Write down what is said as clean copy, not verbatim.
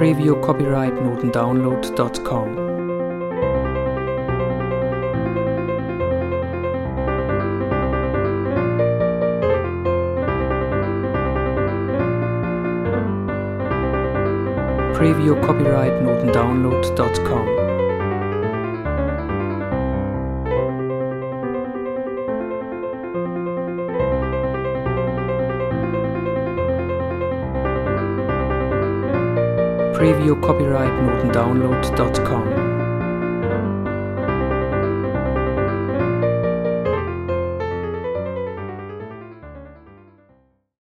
Preview copyright notendownload.com. Preview copyright notendownload.com. Preview copyright notendownload.com.